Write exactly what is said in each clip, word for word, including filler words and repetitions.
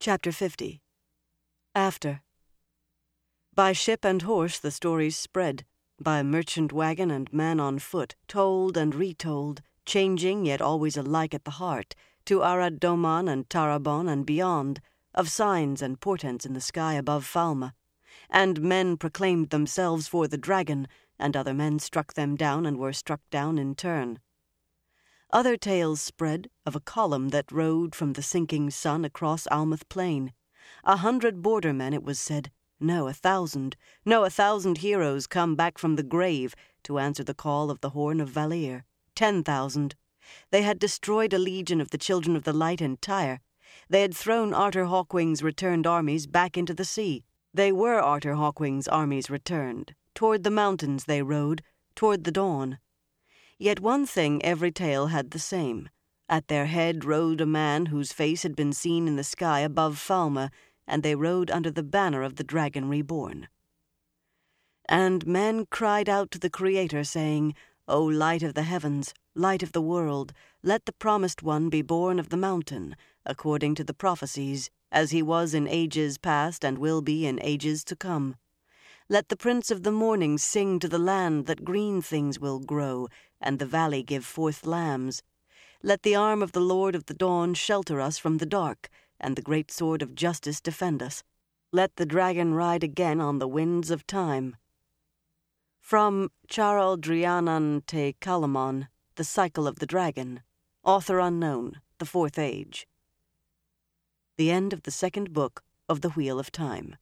Chapter fifty. After. By ship and horse the stories spread, by merchant wagon and man on foot, told and retold, changing yet always alike at the heart, to Arad Doman and Tarabon and beyond, of signs and portents in the sky above Falma. And men proclaimed themselves for the dragon, and other men struck them down and were struck down in turn. Other tales spread of a column that rode from the sinking sun across Almouth Plain. A hundred bordermen, it was said, no, a thousand, no, a thousand heroes come back from the grave to answer the call of the horn of Valir. Ten thousand. They had destroyed a legion of the Children of the Light in Tyre. They had thrown Arthur Hawkwing's returned armies back into the sea. They were Arthur Hawkwing's armies returned. Toward the mountains they rode, toward the dawn. Yet one thing every tale had the same. At their head rode a man whose face had been seen in the sky above Falma, and they rode under the banner of the dragon reborn. And men cried out to the Creator, saying, O light of the heavens, light of the world, let the promised one be born of the mountain, according to the prophecies, as he was in ages past and will be in ages to come. Let the Prince of the Morning sing to the land that green things will grow, and the valley give forth lambs. Let the arm of the Lord of the Dawn shelter us from the dark, and the great sword of justice defend us. Let the dragon ride again on the winds of time. From Charaldrianan te Calamon, The Cycle of the Dragon, author unknown, the Fourth Age. The end of the second book of The Wheel of Time.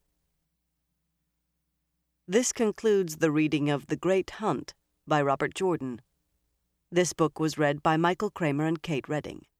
This concludes the reading of The Great Hunt by Robert Jordan. This book was read by Michael Kramer and Kate Redding.